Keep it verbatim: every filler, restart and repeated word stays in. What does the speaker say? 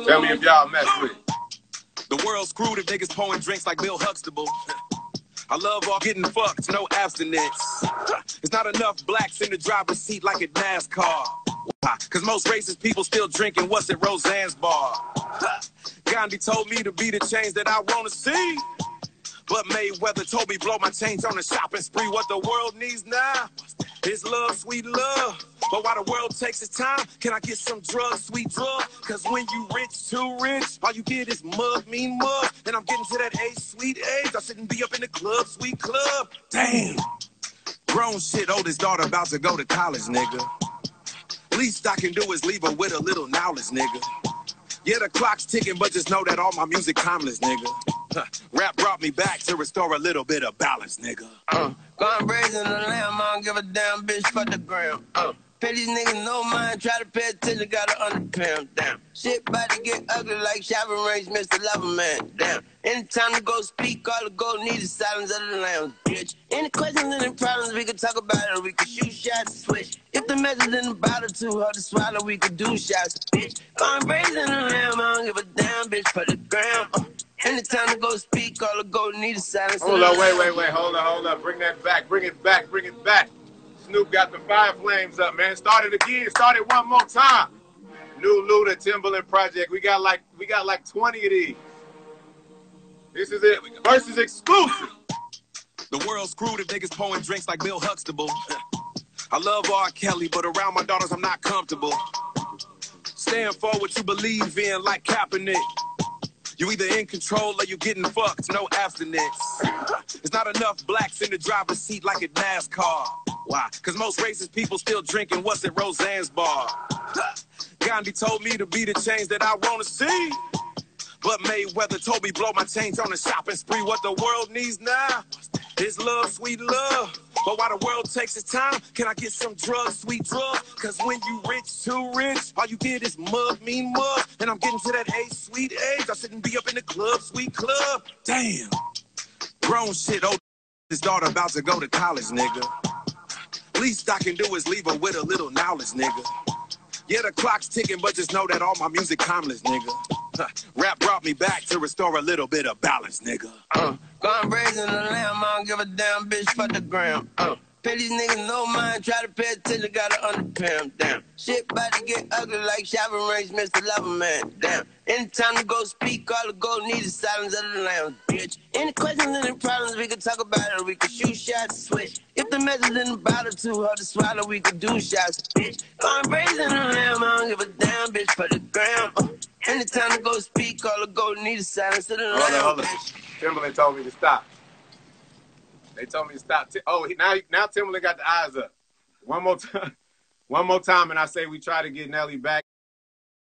Tell me if y'all mess with it. The world's screwed if niggas pouring drinks like Bill Huxtable. I love all getting fucked, no abstinence. There's not enough blacks in the driver's seat like at NASCAR. Cause most racist people still drinking what's at Roseanne's bar. Gandhi told me to be the change that I wanna see. But Mayweather told me blow my chains on a shopping spree. What the world needs now is love, sweet love. But while the world takes its time, can I get some drugs, sweet drug? Cause when you rich, too rich, all you get is mug, mean mug. And I'm getting to that age, sweet age. I shouldn't be up in the club, sweet club. Damn. Grown shit, oldest daughter about to go to college, nigga. Least I can do is leave her with a little knowledge, nigga. Yeah, the clock's ticking, but just know that all my music timeless, nigga. Rap brought me back to restore a little bit of balance, nigga. Uh, Gone brazen the lamb, I don't give a damn bitch for the gram. Uh, pay these niggas no mind, try to pay attention, gotta underpin, damn. Shit bout to get ugly like shopping range, Mister Loverman, damn. Anytime to go speak, all the gold need is silence of the lambs, bitch. Any questions, any problems, we can talk about it, or we can shoot shots, switch. If the message in the bottle too hard to swallow, we could do shots, bitch. Gone brazen the lamb, I don't give a damn bitch for the gram. Uh, Anytime to go speak, all the gold need is silence. Hold on, wait, wait, wait, hold on, hold on. Bring that back, bring it back, bring it back. Snoop got the fire flames up, man. Start it again, start it one more time. New Luda Timberland project. We got like we got like twenty of these. This is it. Versus exclusive. The world's screwed if niggas pouring drinks like Bill Huxtable. I love R. Kelly, but around my daughters I'm not comfortable. Stand for what you believe in like Kaepernick. You either in control or you getting fucked, no abstinence. There's not enough blacks in the driver's seat like at NASCAR. Why? Cause most racist people still drinking what's at Roseanne's bar. Gandhi told me to be the change that I wanna see. But Mayweather told me blow my chains on a shopping spree. What the world needs now is love, sweet love. But while the world takes its time, can I get some drugs, sweet drugs? Cause when you rich, too rich, all you get is mug, mean mug. And I'm getting to that age, sweet age. I shouldn't be up in the club, sweet club. Damn. Grown shit, oldest daughter about to go to college, nigga. Least I can do is leave her with a little knowledge, nigga. Yeah, the clock's ticking, but just know that all my music timeless, nigga. Rap brought me back to restore a little bit of balance, nigga. Uh, gone brazen the lamb, I don't give a damn bitch for the gram. Uh, pay these niggas no mind, try to pay attention, gotta underpin, damn. Shit bout to get ugly like shopping range, Mister Loverman, damn. Anytime to go speak, all the gold need is silence of the lambs, bitch. Any questions, any problems, we can talk about it, or we can shoot shots, switch. If the message in the bottle too hard to swallow, we can do shots, bitch. Gone brazen the lamb, I don't give a damn bitch for the gram. Uh, anytime to go speak, all the gold need is silence of the Hold on, lambs, hold on. bitch. Timberland told me to stop. They told me to stop. Oh, now now Timberland got the eyes up. One more time. One more time, and I say we try to get Nelly back.